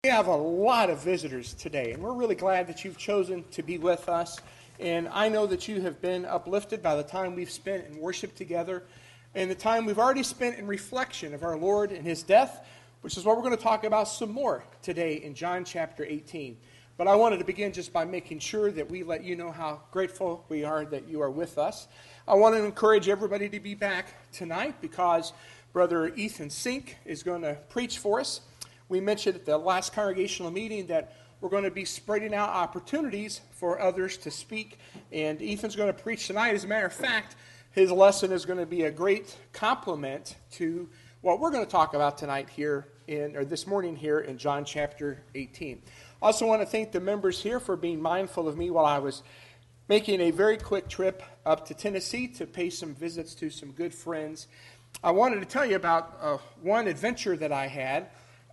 We have a lot of visitors today, and we're really glad that you've chosen to be with us. And I know that you have been uplifted by the time we've spent in worship together and the time we've already spent in reflection of our Lord and His death, which is what we're going to talk about some more today in John chapter 18. But I wanted to begin just by making sure that we let you know how grateful we are that you are with us. I want to encourage everybody to be back tonight because Brother Ethan Sink is going to preach for us. We mentioned at the last congregational meeting that we're going to be spreading out opportunities for others to speak, and Ethan's going to preach tonight. As a matter of fact, his lesson is going to be a great complement to what we're going to talk about tonight this morning here in John chapter 18. I also want to thank the members here for being mindful of me while I was making a very quick trip up to Tennessee to pay some visits to some good friends. I wanted to tell you about one adventure that I had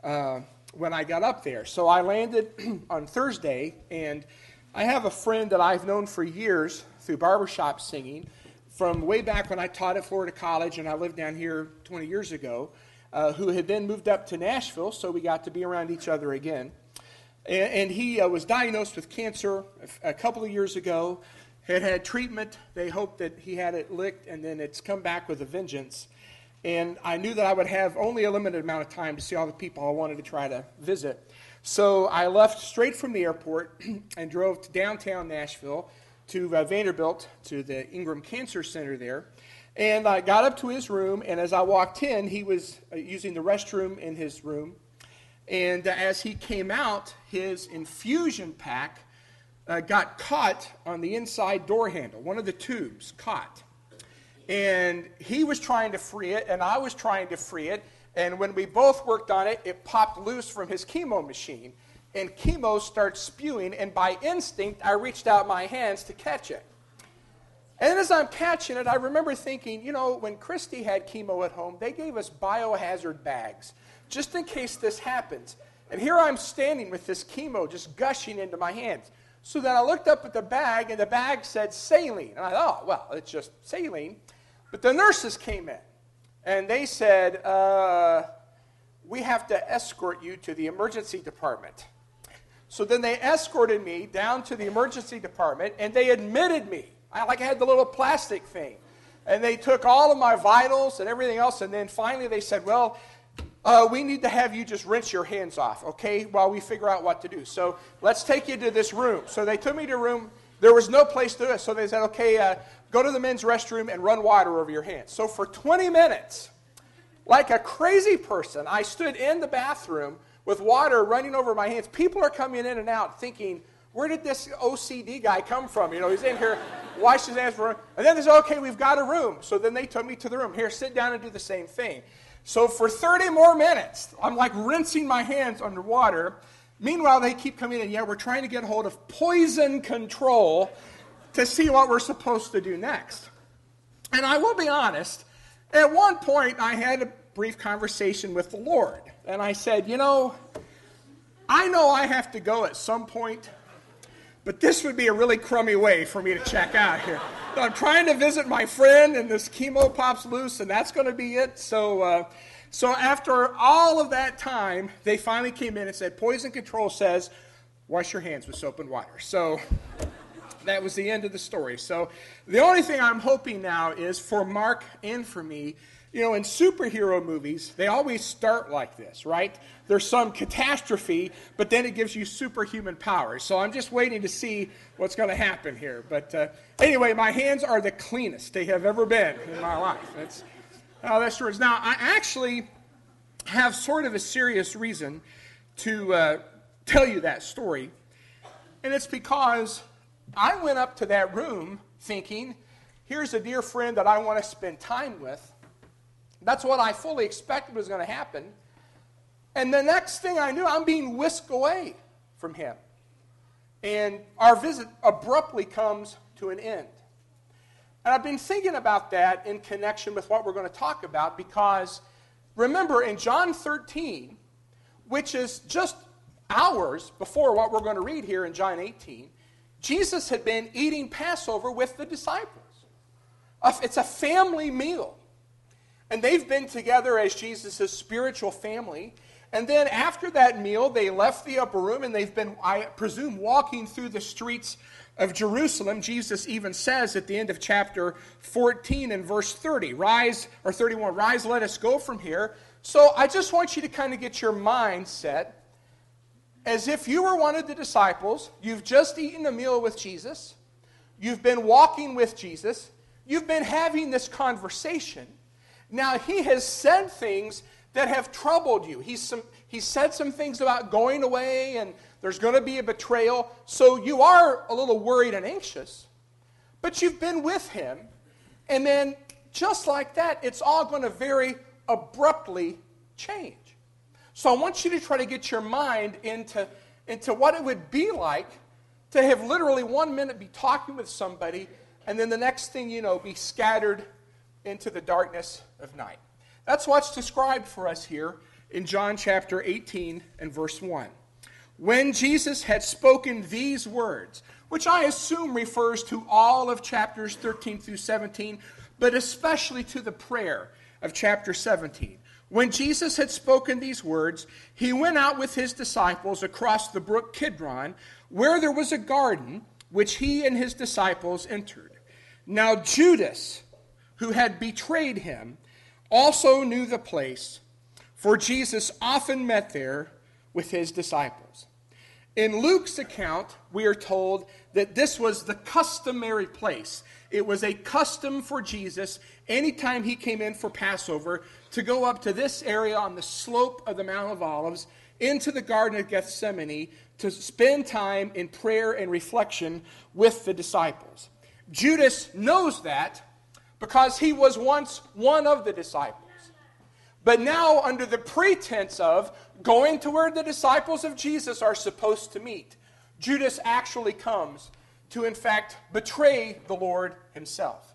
when I got up there. So I landed on Thursday, and I have a friend that I've known for years through barbershop singing from way back when I taught at Florida College and I lived down here 20 years ago, who had then moved up to Nashville, so we got to be around each other again. And he was diagnosed with cancer a couple of years ago, had treatment. They hoped that he had it licked, and then it's come back with a vengeance. And I knew that I would have only a limited amount of time to see all the people I wanted to try to visit. So I left straight from the airport and drove to downtown Nashville to Vanderbilt, to the Ingram Cancer Center there. And I got up to his room, and as I walked in, he was using the restroom in his room. And as he came out, his infusion pack got caught on the inside door handle, one of the tubes caught. And he was trying to free it, and I was trying to free it. And when we both worked on it, it popped loose from his chemo machine. And chemo starts spewing, and by instinct, I reached out my hands to catch it. And as I'm catching it, I remember thinking, when Christy had chemo at home, they gave us biohazard bags, just in case this happens. And here I'm standing with this chemo just gushing into my hands. So then I looked up at the bag, and the bag said saline. And I thought, well, it's just saline. But the nurses came in, and they said, we have to escort you to the emergency department. So then they escorted me down to the emergency department, and they admitted me. I had the little plastic thing. And they took all of my vitals and everything else, and then finally they said, well, we need to have you just rinse your hands off, okay, while we figure out what to do. So let's take you to this room. So they took me to a room. There was no place to do it, so they said, okay, go to the men's restroom and run water over your hands. So for 20 minutes, like a crazy person, I stood in the bathroom with water running over my hands. People are coming in and out thinking, where did this OCD guy come from? He's in here, wash his hands for him. And then they said, okay, we've got a room. So then they took me to the room. Here, sit down and do the same thing. So for 30 more minutes, I'm like rinsing my hands underwater. Meanwhile, they keep coming in. Yeah, we're trying to get a hold of poison control to see what we're supposed to do next. And I will be honest, at one point I had a brief conversation with the Lord. And I said, I know I have to go at some point, but this would be a really crummy way for me to check out here. So I'm trying to visit my friend, and this chemo pops loose, and that's going to be it. So after all of that time, they finally came in and said, poison control says, wash your hands with soap and water. So that was the end of the story. So the only thing I'm hoping now is for Mark and for me, in superhero movies, they always start like this, right? There's some catastrophe, but then it gives you superhuman powers. So I'm just waiting to see what's going to happen here. But anyway, my hands are the cleanest they have ever been in my life. That's true. Now, I actually have sort of a serious reason to tell you that story. And it's because I went up to that room thinking, here's a dear friend that I want to spend time with. That's what I fully expected was going to happen. And the next thing I knew, I'm being whisked away from him. And our visit abruptly comes to an end. And I've been thinking about that in connection with what we're going to talk about because, remember, in John 13, which is just hours before what we're going to read here in John 18, Jesus had been eating Passover with the disciples. It's a family meal. And they've been together as Jesus' spiritual family. And then after that meal, they left the upper room, and they've been, I presume, walking through the streets of Jerusalem. Jesus even says at the end of chapter 14 and verse 30, rise, or 31, rise, let us go from here. So I just want you to kind of get your mind set as if you were one of the disciples. You've just eaten a meal with Jesus. You've been walking with Jesus. You've been having this conversation. Now, he has said things that have troubled you. He said some things about going away, and there's going to be a betrayal. So you are a little worried and anxious. But you've been with him. And then, just like that, it's all going to very abruptly change. So I want you to try to get your mind into what it would be like to have literally 1 minute be talking with somebody, and then the next thing you know, be scattered into the darkness of night. That's what's described for us here in John chapter 18 and verse 1. When Jesus had spoken these words, which I assume refers to all of chapters 13 through 17, but especially to the prayer of chapter 17. When Jesus had spoken these words, he went out with his disciples across the brook Kidron, where there was a garden, which he and his disciples entered. Now Judas, who had betrayed him, also knew the place, for Jesus often met there with his disciples. In Luke's account, we are told that this was the customary place. It was a custom for Jesus, anytime he came in for Passover, to go up to this area on the slope of the Mount of Olives, into the Garden of Gethsemane, to spend time in prayer and reflection with the disciples. Judas knows that because he was once one of the disciples. But now, under the pretense of going to where the disciples of Jesus are supposed to meet, Judas actually comes to, in fact, betray the Lord himself.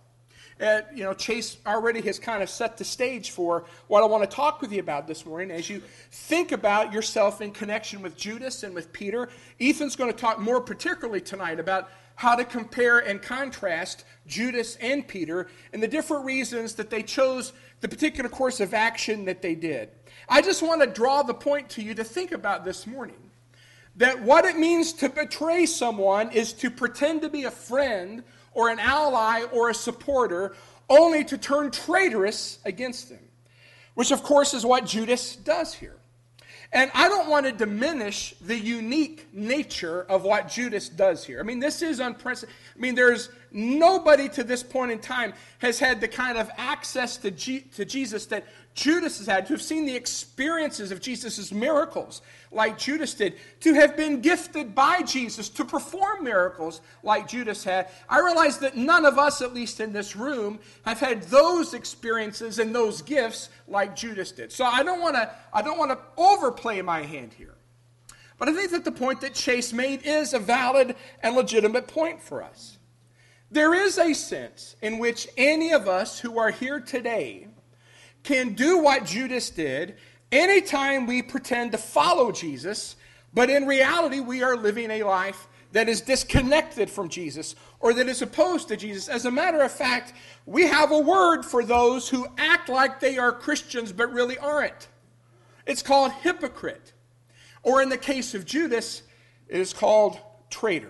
Chase already has kind of set the stage for what I want to talk with you about this morning. As you think about yourself in connection with Judas and with Peter, Ethan's going to talk more particularly tonight about how to compare and contrast Judas and Peter and the different reasons that they chose the particular course of action that they did. I just want to draw the point to you to think about this morning. That what it means to betray someone is to pretend to be a friend or an ally or a supporter, only to turn traitorous against them. Which, of course, is what Judas does here. And I don't want to diminish the unique nature of what Judas does here. I mean, this is unprecedented. I mean, there's nobody to this point in time has had the kind of access to Jesus that Judas has had, to have seen the experiences of Jesus' miracles like Judas did, to have been gifted by Jesus to perform miracles like Judas had. I realize that none of us, at least in this room, have had those experiences and those gifts like Judas did. So I don't want to overplay my hand here. But I think that the point that Chase made is a valid and legitimate point for us. There is a sense in which any of us who are here today can do what Judas did anytime we pretend to follow Jesus, but in reality we are living a life that is disconnected from Jesus or that is opposed to Jesus. As a matter of fact, we have a word for those who act like they are Christians but really aren't. It's called hypocrite. Or in the case of Judas, it is called traitor.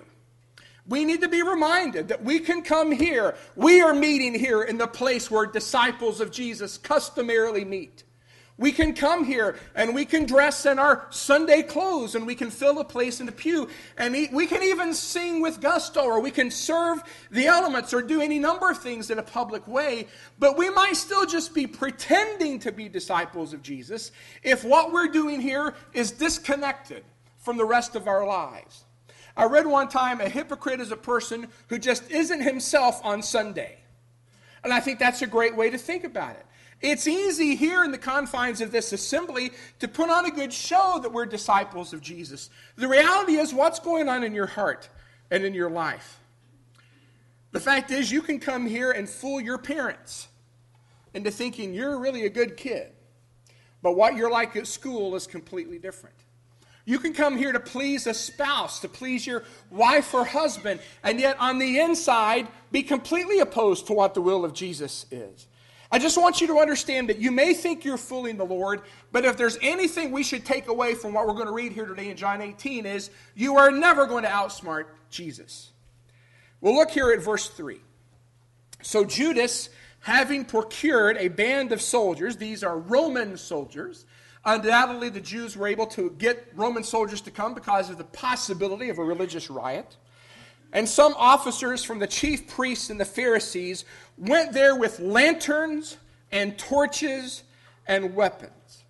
We need to be reminded that we can come here. We are meeting here in the place where disciples of Jesus customarily meet. We can come here and we can dress in our Sunday clothes and we can fill a place in the pew and we can even sing with gusto, or we can serve the elements or do any number of things in a public way, but we might still just be pretending to be disciples of Jesus if what we're doing here is disconnected from the rest of our lives. I read one time a hypocrite is a person who just isn't himself on Sunday. And I think that's a great way to think about it. It's easy here in the confines of this assembly to put on a good show that we're disciples of Jesus. The reality is, what's going on in your heart and in your life? The fact is, you can come here and fool your parents into thinking you're really a good kid. But what you're like at school is completely different. You can come here to please a spouse, to please your wife or husband, and yet on the inside be completely opposed to what the will of Jesus is. I just want you to understand that you may think you're fooling the Lord, but if there's anything we should take away from what we're going to read here today in John 18 is you are never going to outsmart Jesus. Well, look here at verse 3. So Judas, having procured a band of soldiers, these are Roman soldiers. Undoubtedly, the Jews were able to get Roman soldiers to come because of the possibility of a religious riot. And some officers from the chief priests and the Pharisees went there with lanterns and torches and weapons.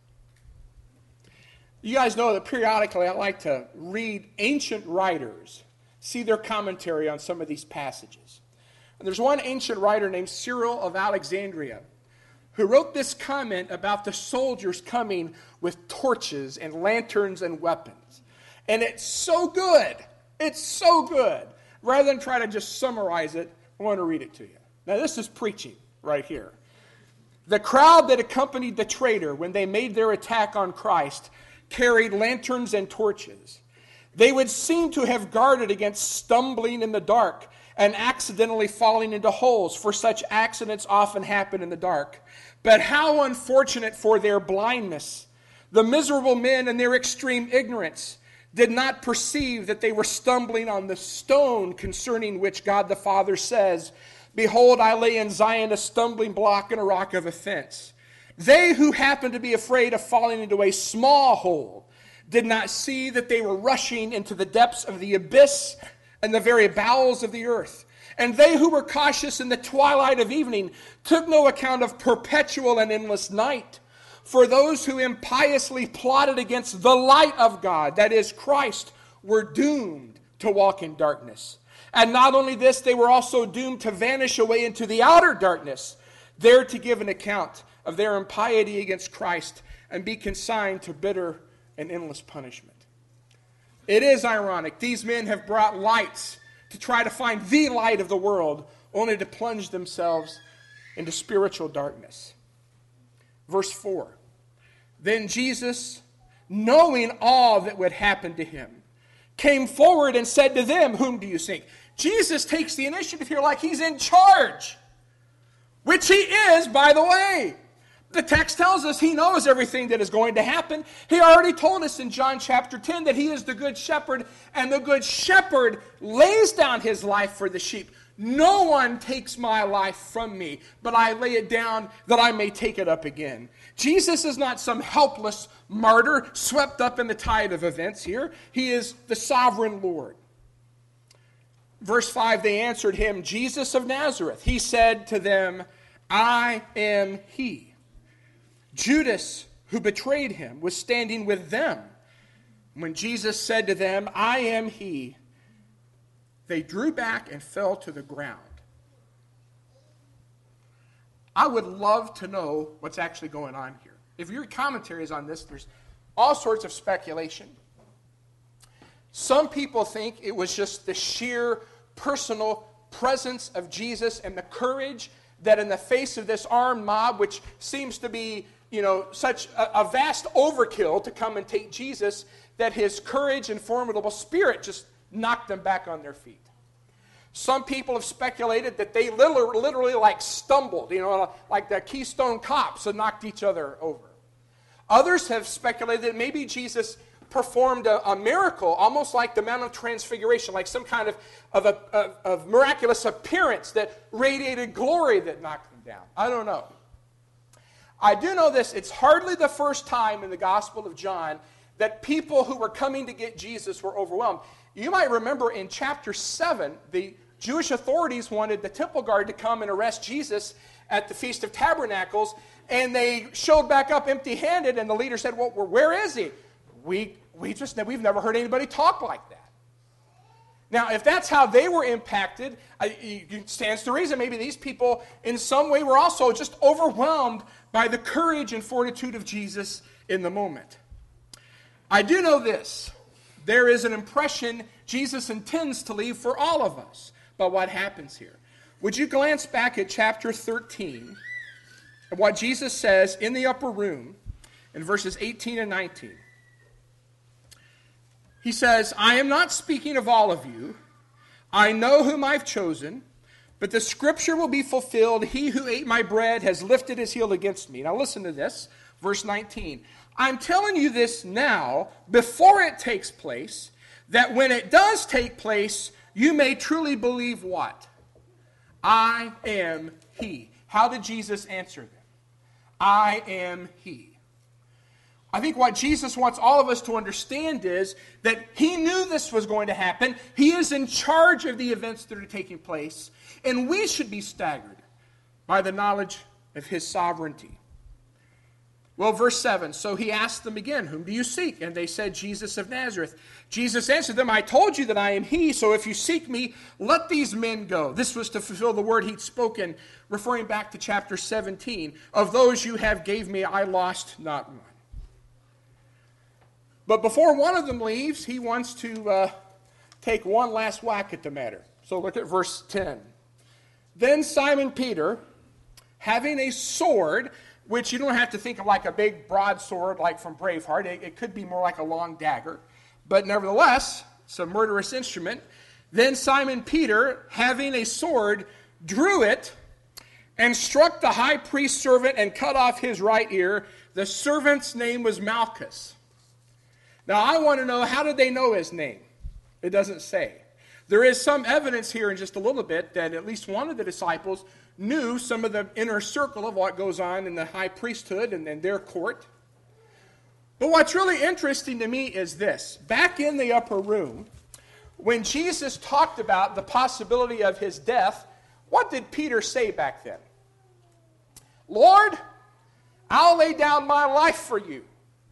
You guys know that periodically I like to read ancient writers, see their commentary on some of these passages. And there's one ancient writer named Cyril of Alexandria who wrote this comment about the soldiers coming with torches and lanterns and weapons. And it's so good. It's so good. Rather than try to just summarize it, I want to read it to you. Now, this is preaching right here. The crowd that accompanied the traitor when they made their attack on Christ carried lanterns and torches. They would seem to have guarded against stumbling in the dark and accidentally falling into holes, for such accidents often happen in the dark. But how unfortunate for their blindness! The miserable men in their extreme ignorance did not perceive that they were stumbling on the stone concerning which God the Father says, "Behold, I lay in Zion a stumbling block and a rock of offense." They who happened to be afraid of falling into a small hole did not see that they were rushing into the depths of the abyss and the very bowels of the earth. And they who were cautious in the twilight of evening took no account of perpetual and endless night. For those who impiously plotted against the light of God, that is Christ, were doomed to walk in darkness. And not only this, they were also doomed to vanish away into the outer darkness, there to give an account of their impiety against Christ and be consigned to bitter and endless punishment. It is ironic. These men have brought lights to try to find the light of the world, only to plunge themselves into spiritual darkness. Verse 4. Then Jesus, knowing all that would happen to him, came forward and said to them, "Whom do you seek?" Jesus takes the initiative here like he's in charge, which he is, by the way. The text tells us he knows everything that is going to happen. He already told us in John chapter 10 that he is the good shepherd, and the good shepherd lays down his life for the sheep. No one takes my life from me, but I lay it down that I may take it up again. Jesus is not some helpless martyr swept up in the tide of events here. He is the sovereign Lord. Verse 5, they answered him, "Jesus of Nazareth." He said to them, "I am he." Judas, who betrayed him, was standing with them. When Jesus said to them, "I am he," they drew back and fell to the ground. I would love to know what's actually going on here. If your commentary is on this, there's all sorts of speculation. Some people think it was just the sheer personal presence of Jesus and the courage that in the face of this armed mob, which seems to be, such a vast overkill to come and take Jesus, that his courage and formidable spirit just knocked them back on their feet. Some people have speculated that they literally stumbled, like the Keystone Cops and knocked each other over. Others have speculated that maybe Jesus performed a miracle, almost like the Mount of Transfiguration, like some kind of miraculous appearance that radiated glory that knocked them down. I don't know. I do know this: it's hardly the first time in the Gospel of John that people who were coming to get Jesus were overwhelmed. You might remember in chapter 7, the Jewish authorities wanted the temple guard to come and arrest Jesus at the Feast of Tabernacles, and they showed back up empty-handed, and the leader said, "Well, where is he?" We've never heard anybody talk like that. Now, if that's how they were impacted, it stands to reason maybe these people in some way were also just overwhelmed by the courage and fortitude of Jesus in the moment. I do know this: there is an impression Jesus intends to leave for all of us by what happens here. Would you glance back at chapter 13 and what Jesus says in the upper room in verses 18 and 19? He says, "I am not speaking of all of you. I know whom I've chosen, But the scripture will be fulfilled, he who ate my bread has lifted his heel against me. Now listen to this, verse 19. I'm telling you this now, before it takes place, that when it does take place, you may truly believe what? I am he. How did Jesus answer them? I am he. I think what Jesus wants all of us to understand is that he knew this was going to happen. He is in charge of the events that are taking place. And we should be staggered by the knowledge of his sovereignty. Well, verse 7, so he asked them again, whom do you seek? And they said, Jesus of Nazareth. Jesus answered them, I told you that I am he, so if you seek me, let these men go. This was to fulfill the word he'd spoken, referring back to chapter 17. Of those you have gave me, I lost not one. But before one of them leaves, he wants to take one last whack at the matter. So look at verse 10. Then Simon Peter, having a sword, which you don't have to think of like a big broadsword like from Braveheart. It could be more like a long dagger. But nevertheless, it's a murderous instrument. Then Simon Peter, having a sword, drew it and struck the high priest's servant and cut off his right ear. The servant's name was Malchus. Now I want to know, how did they know his name? It doesn't say. There is some evidence here in just a little bit that at least one of the disciples knew some of the inner circle of what goes on in the high priesthood and their court. But what's really interesting to me is this. Back in the upper room, when Jesus talked about the possibility of his death, what did Peter say back then? Lord, I'll lay down my life for you.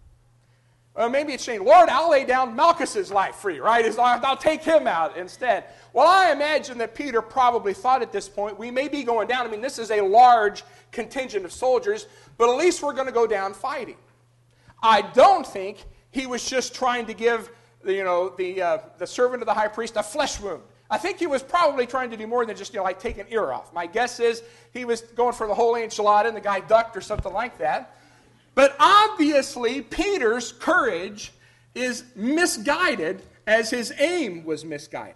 Or maybe it's saying, Lord, I'll lay down Malchus's life for you, right? I'll take him out instead. Well, I imagine that Peter probably thought at this point, we may be going down. I mean, this is a large contingent of soldiers, but at least we're going to go down fighting. I don't think he was just trying to give the servant of the high priest a flesh wound. I think he was probably trying to do more than just like take an ear off. My guess is he was going for the whole enchilada and the guy ducked or something like that. But obviously, Peter's courage is misguided as his aim was misguided.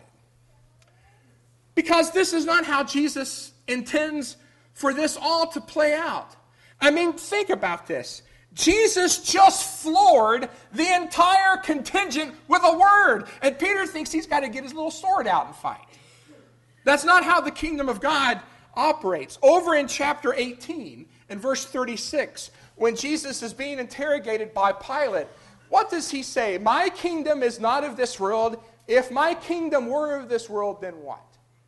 Because this is not how Jesus intends for this all to play out. I mean, think about this. Jesus just floored the entire contingent with a word. And Peter thinks he's got to get his little sword out and fight. That's not how the kingdom of God operates. Over in chapter 18, in verse 36, when Jesus is being interrogated by Pilate, what does he say? My kingdom is not of this world. If my kingdom were of this world, then what?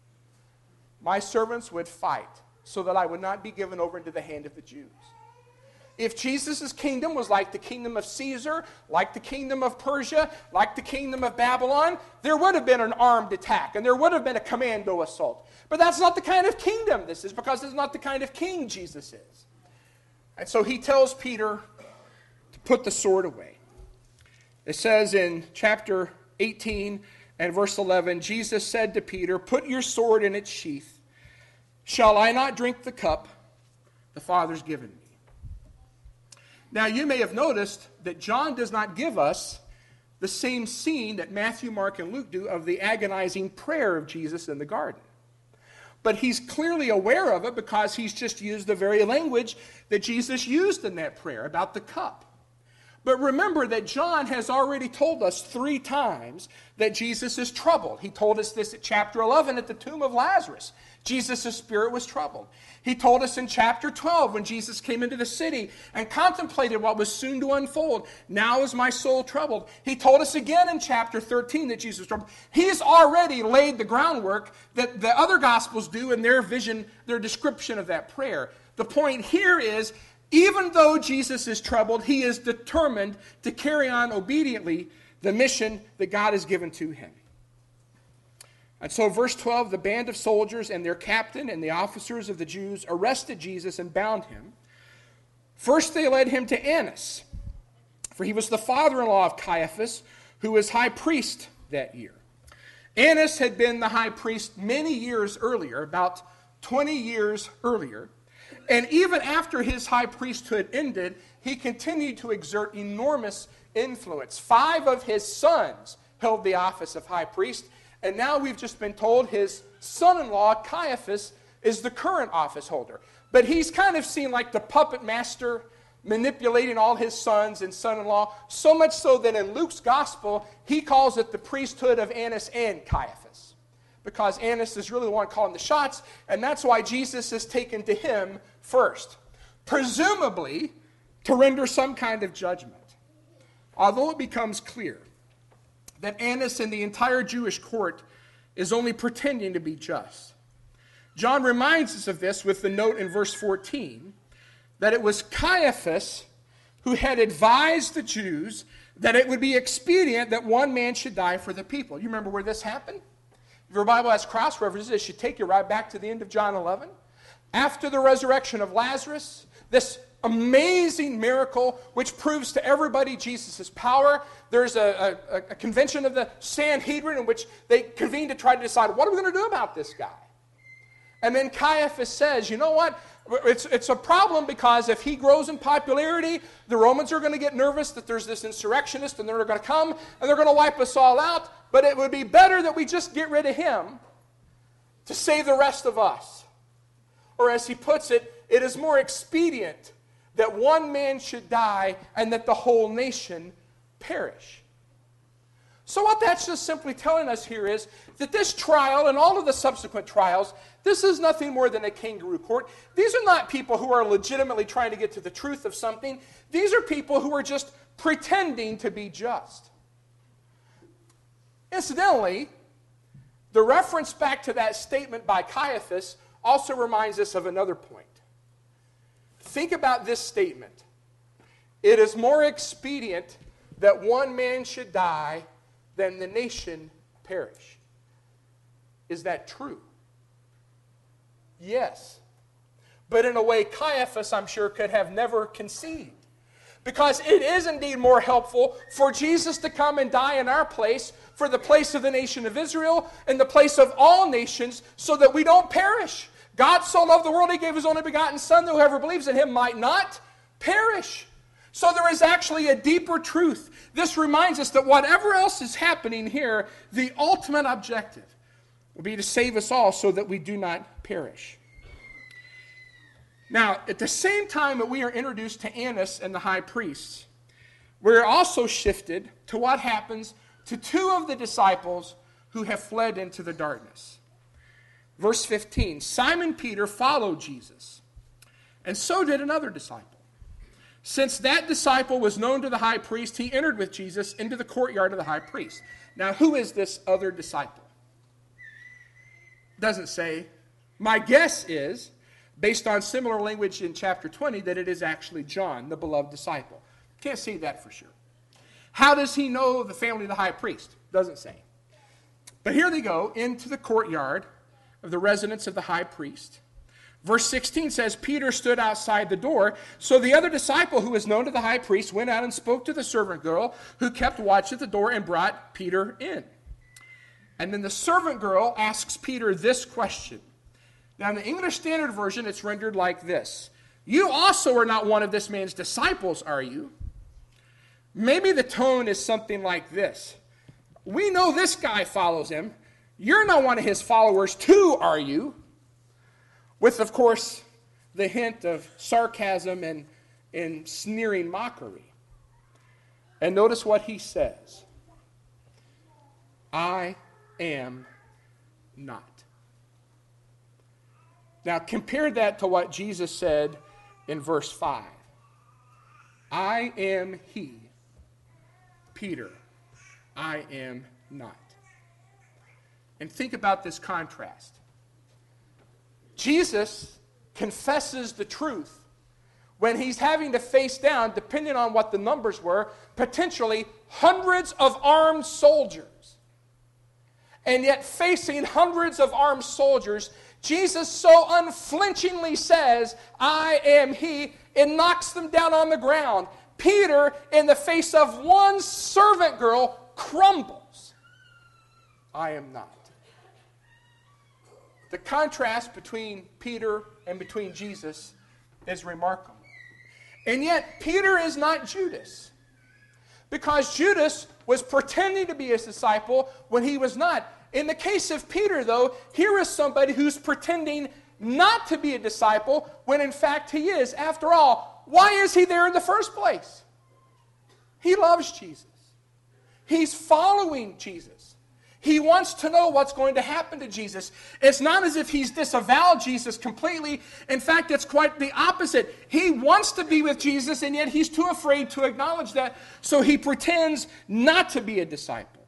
My servants would fight so that I would not be given over into the hand of the Jews. If Jesus' kingdom was like the kingdom of Caesar, like the kingdom of Persia, like the kingdom of Babylon, there would have been an armed attack and there would have been a commando assault. But that's not the kind of kingdom this is, because it's not the kind of king Jesus is. And so he tells Peter to put the sword away. It says in chapter 18 and verse 11, Jesus said to Peter, put your sword in its sheath. Shall I not drink the cup the Father's given me? Now you may have noticed that John does not give us the same scene that Matthew, Mark, and Luke do of the agonizing prayer of Jesus in the garden. But he's clearly aware of it because he's just used the very language that Jesus used in that prayer about the cup. But remember that John has already told us 3 times that Jesus is troubled. He told us this at chapter 11 at the tomb of Lazarus. Jesus' spirit was troubled. He told us in chapter 12 when Jesus came into the city and contemplated what was soon to unfold. Now is my soul troubled. He told us again in chapter 13 that Jesus was troubled. He's already laid the groundwork that the other Gospels do in their vision, their description of that prayer. The point here is, even though Jesus is troubled, he is determined to carry on obediently the mission that God has given to him. And so verse 12, the band of soldiers and their captain and the officers of the Jews arrested Jesus and bound him. First they led him to Annas, for he was the father-in-law of Caiaphas, who was high priest that year. Annas had been the high priest many years earlier, about 20 years earlier. And even after his high priesthood ended, he continued to exert enormous influence. 5 of his sons held the office of high priest, And now we've just been told his son-in-law, Caiaphas, is the current office holder. But he's kind of seen like the puppet master manipulating all his sons and son-in-law, so much so that in Luke's gospel, he calls it the priesthood of Annas and Caiaphas. Because Annas is really the one calling the shots, and that's why Jesus is taken to him first. Presumably, to render some kind of judgment. Although it becomes clear that Annas and the entire Jewish court is only pretending to be just. John reminds us of this with the note in verse 14 that it was Caiaphas who had advised the Jews that it would be expedient that one man should die for the people. You remember where this happened? If your Bible has cross references, it should take you right back to the end of John 11. After the resurrection of Lazarus, this amazing miracle which proves to everybody Jesus' power. There's a convention of the Sanhedrin in which they convene to try to decide, what are we going to do about this guy? And then Caiaphas says, you know what? It's a problem because if he grows in popularity, the Romans are going to get nervous that there's this insurrectionist and they're going to come and they're going to wipe us all out. But it would be better that we just get rid of him to save the rest of us. Or as he puts it, it is more expedient that one man should die and that the whole nation perish. So what that's just simply telling us here is that this trial and all of the subsequent trials, this is nothing more than a kangaroo court. These are not people who are legitimately trying to get to the truth of something. These are people who are just pretending to be just. Incidentally, the reference back to that statement by Caiaphas also reminds us of another point. Think about this statement. It is more expedient that one man should die than the nation perish. Is that true? Yes. But in a way, Caiaphas, I'm sure, could have never conceived. Because it is indeed more helpful for Jesus to come and die in our place, for the place of the nation of Israel, and the place of all nations, so that we don't perish. God so loved the world, he gave his only begotten Son, that whoever believes in him might not perish. So there is actually a deeper truth. This reminds us that whatever else is happening here, the ultimate objective will be to save us all so that we do not perish. Now, at the same time that we are introduced to Annas and the high priests, we're also shifted to what happens to two of the disciples who have fled into the darkness. Verse 15, Simon Peter followed Jesus, and so did another disciple. Since that disciple was known to the high priest, he entered with Jesus into the courtyard of the high priest. Now, who is this other disciple? Doesn't say. My guess is, based on similar language in chapter 20, that it is actually John, the beloved disciple. Can't see that for sure. How does he know the family of the high priest? Doesn't say. But here they go into the courtyard of the residence of the high priest. Verse 16 says, Peter stood outside the door. So the other disciple who was known to the high priest went out and spoke to the servant girl who kept watch at the door and brought Peter in. And then the servant girl asks Peter this question. Now in the English Standard Version, it's rendered like this. You also are not one of this man's disciples, are you? Maybe the tone is something like this. We know this guy follows him. You're not one of his followers too, are you? With, of course, the hint of sarcasm and sneering mockery. And notice what he says. I am not. Now compare that to what Jesus said in verse 5. I am he, Peter. I am not. And think about this contrast. Jesus confesses the truth when he's having to face down, depending on what the numbers were, potentially hundreds of armed soldiers. And yet facing hundreds of armed soldiers, Jesus so unflinchingly says, I am he, and knocks them down on the ground. Peter, in the face of one servant girl, crumbles. I am not. The contrast between Peter and between Jesus is remarkable. And yet, Peter is not Judas. Because Judas was pretending to be his disciple when he was not. In the case of Peter, though, here is somebody who's pretending not to be a disciple when in fact he is. After all, why is he there in the first place? He loves Jesus. He's following Jesus. He wants to know what's going to happen to Jesus. It's not as if he's disavowed Jesus completely. In fact, it's quite the opposite. He wants to be with Jesus, and yet he's too afraid to acknowledge that, so he pretends not to be a disciple.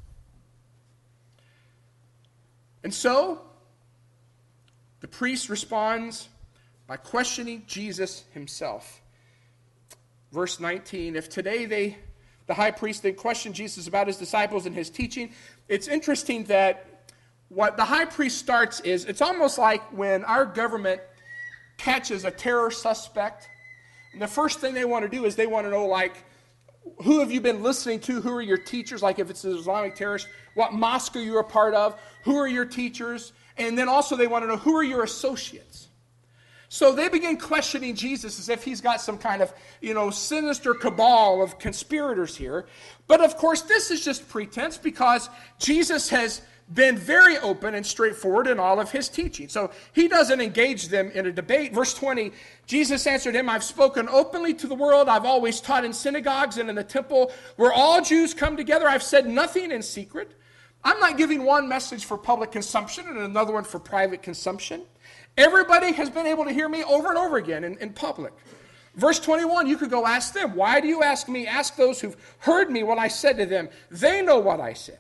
And so, the priest responds by questioning Jesus himself. Verse 19, if today the high priest then questioned Jesus about his disciples and his teaching, it's interesting that what the high priest starts is, it's almost like when our government catches a terror suspect, and the first thing they want to do is they want to know, like, who have you been listening to? Who are your teachers? Like if it's an Islamic terrorist, what mosque are you a part of? Who are your teachers? And then also they want to know, who are your associates? So they begin questioning Jesus as if he's got some kind of, sinister cabal of conspirators here. But of course, this is just pretense because Jesus has been very open and straightforward in all of his teaching. So he doesn't engage them in a debate. Verse 20, Jesus answered him, I've spoken openly to the world. I've always taught in synagogues and in the temple where all Jews come together. I've said nothing in secret. I'm not giving one message for public consumption and another one for private consumption. Everybody has been able to hear me over and over again in public. Verse 21, you could go ask them. Why do you ask me? Ask those who've heard me what I said to them. They know what I said.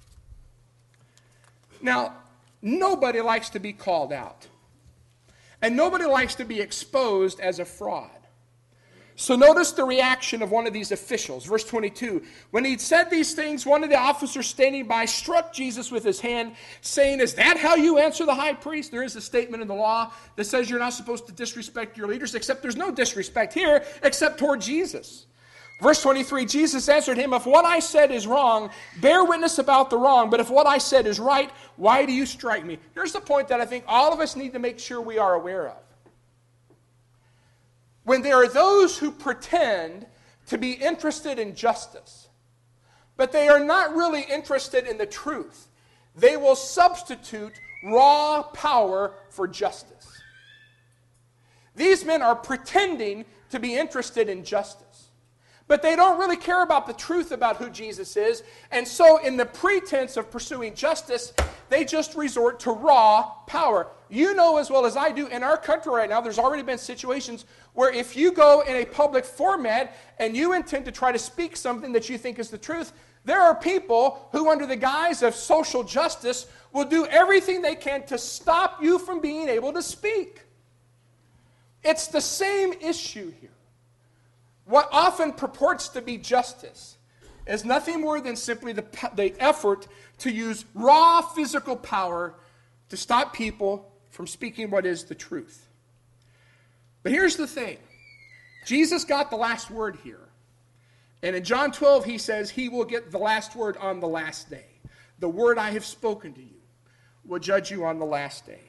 Now, nobody likes to be called out. And nobody likes to be exposed as a fraud. So notice the reaction of one of these officials. Verse 22, when he'd said these things, one of the officers standing by struck Jesus with his hand, saying, is that how you answer the high priest? There is a statement in the law that says you're not supposed to disrespect your leaders, except there's no disrespect here, except toward Jesus. Verse 23, Jesus answered him, if what I said is wrong, bear witness about the wrong, but if what I said is right, why do you strike me? Here's the point that I think all of us need to make sure we are aware of. When there are those who pretend to be interested in justice, but they are not really interested in the truth, they will substitute raw power for justice. These men are pretending to be interested in justice, but they don't really care about the truth about who Jesus is, and so in the pretense of pursuing justice, they just resort to raw power. You know as well as I do, in our country right now, there's already been situations where if you go in a public format and you intend to try to speak something that you think is the truth, there are people who, under the guise of social justice, will do everything they can to stop you from being able to speak. It's the same issue here. What often purports to be justice is nothing more than simply the effort to use raw physical power to stop people from speaking what is the truth. But here's the thing. Jesus got the last word here. And in John 12, he says he will get the last word on the last day. The word I have spoken to you will judge you on the last day.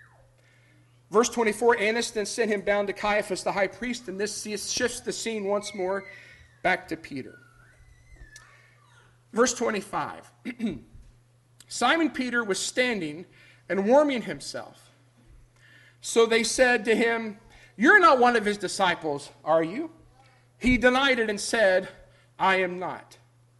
Verse 24, Annas then sent him bound to Caiaphas the high priest, and this shifts the scene once more back to Peter. Verse 25, Simon Peter was standing and warming himself. So they said to him, you're not one of his disciples, are you? He denied it and said, I am not.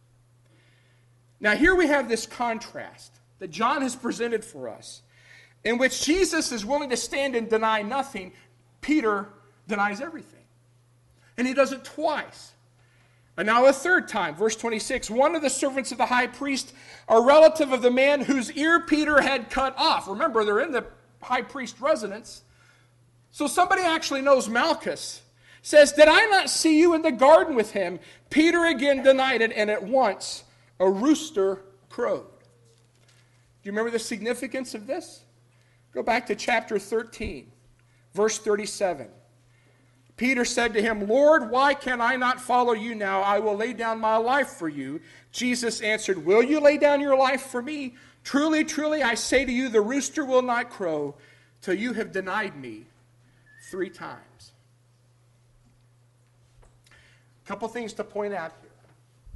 Now here we have this contrast that John has presented for us, in which Jesus is willing to stand and deny nothing. Peter denies everything. And he does it twice. And now a third time, verse 26, one of the servants of the high priest, a relative of the man whose ear Peter had cut off. Remember, they're in the high priest residence. So somebody actually knows Malchus. Says, did I not see you in the garden with him? Peter again denied it, and at once a rooster crowed. Do you remember the significance of this? Go back to chapter 13, verse 37. Peter said to him, Lord, why can I not follow you now? I will lay down my life for you. Jesus answered, will you lay down your life for me? Truly, truly, I say to you, the rooster will not crow till you have denied me 3 times. A couple things to point out here.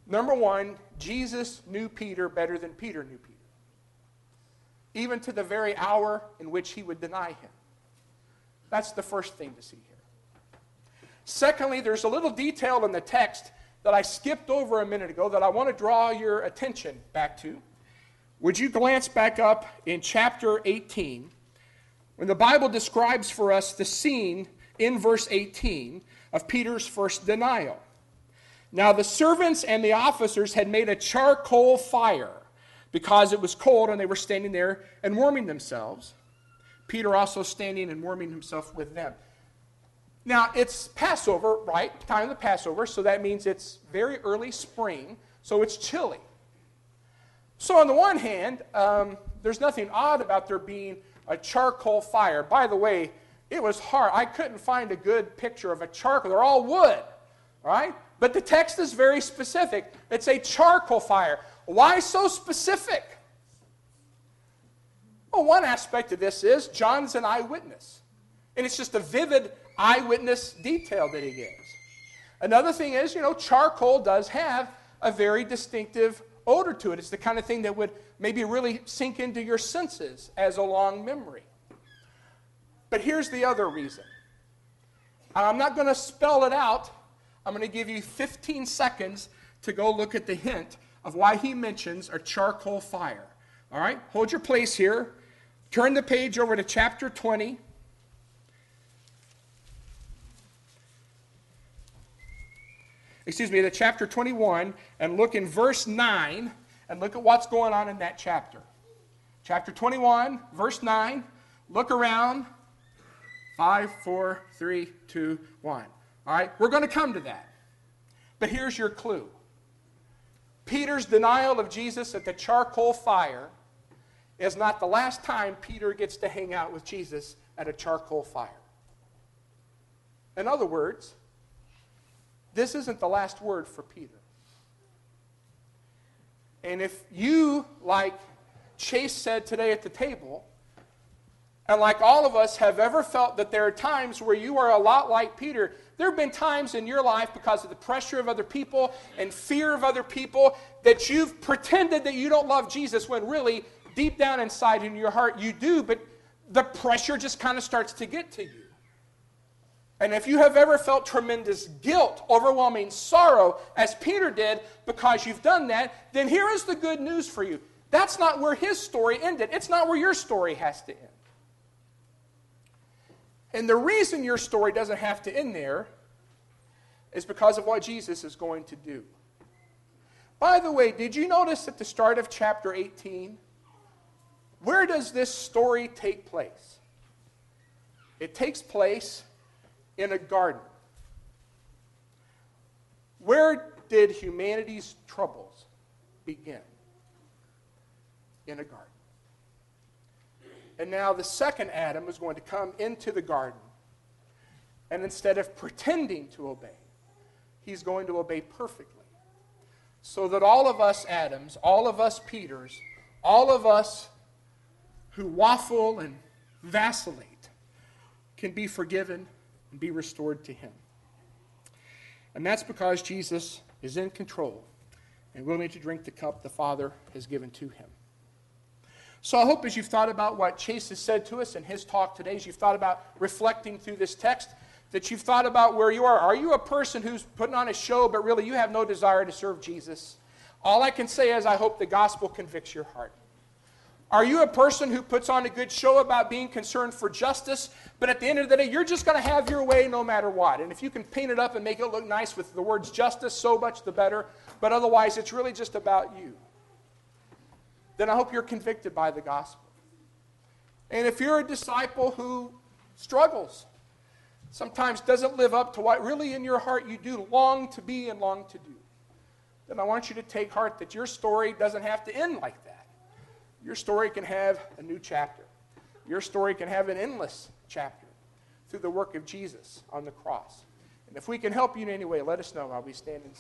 Number one, Jesus knew Peter better than Peter knew Peter, even to the very hour in which he would deny him. That's the first thing to see here. Secondly, there's a little detail in the text that I skipped over a minute ago that I want to draw your attention back to. Would you glance back up in chapter 18, when the Bible describes for us the scene in verse 18 of Peter's first denial. Now the servants and the officers had made a charcoal fire because it was cold and they were standing there and warming themselves. Peter also standing and warming himself with them. Now it's Passover, right? Time of the Passover, so that means it's very early spring, so it's chilly. So on the one hand, there's nothing odd about there being a charcoal fire. By the way, it was hard. I couldn't find a good picture of a charcoal. They're all wood, right? But the text is very specific. It's a charcoal fire. Why so specific? Well, one aspect of this is John's an eyewitness. And it's just a vivid eyewitness detail that he gives. Another thing is, charcoal does have a very distinctive odor to it. It's the kind of thing that would maybe really sink into your senses as a long memory. But here's the other reason. I'm not going to spell it out. I'm going to give you 15 seconds to go look at the hint of why he mentions a charcoal fire. All right? Hold your place here. Turn the page over to chapter 20. To chapter 21, and look in verse 9, and look at what's going on in that chapter. Chapter 21, verse 9, look around. 5, 4, 3, 2, 1. All right, we're going to come to that. But here's your clue. Peter's denial of Jesus at the charcoal fire is not the last time Peter gets to hang out with Jesus at a charcoal fire. In other words, this isn't the last word for Peter. And if you, like Chase said today at the table, and like all of us have ever felt that there are times where you are a lot like Peter, there have been times in your life because of the pressure of other people and fear of other people that you've pretended that you don't love Jesus when really deep down inside in your heart you do, but the pressure just kind of starts to get to you. And if you have ever felt tremendous guilt, overwhelming sorrow, as Peter did, because you've done that, then here is the good news for you. That's not where his story ended. It's not where your story has to end. And the reason your story doesn't have to end there is because of what Jesus is going to do. By the way, did you notice at the start of chapter 18, where does this story take place? It takes place in a garden. Where did humanity's troubles begin? In a garden. And now the second Adam is going to come into the garden, and instead of pretending to obey, he's going to obey perfectly. So that all of us Adams, all of us Peters, all of us who waffle and vacillate can be forgiven and be restored to him. And that's because Jesus is in control and willing to drink the cup the Father has given to him. So I hope as you've thought about what Chase has said to us in his talk today, as you've thought about reflecting through this text, that you've thought about where you are. Are you a person who's putting on a show, but really you have no desire to serve Jesus? All I can say is I hope the gospel convicts your heart. Are you a person who puts on a good show about being concerned for justice, but at the end of the day, you're just going to have your way no matter what? And if you can paint it up and make it look nice with the words justice, so much the better. But otherwise, it's really just about you. Then I hope you're convicted by the gospel. And if you're a disciple who struggles, sometimes doesn't live up to what really in your heart you do long to be and long to do, then I want you to take heart that your story doesn't have to end like that. Your story can have a new chapter. Your story can have an endless chapter through the work of Jesus on the cross. And if we can help you in any way, let us know while we stand and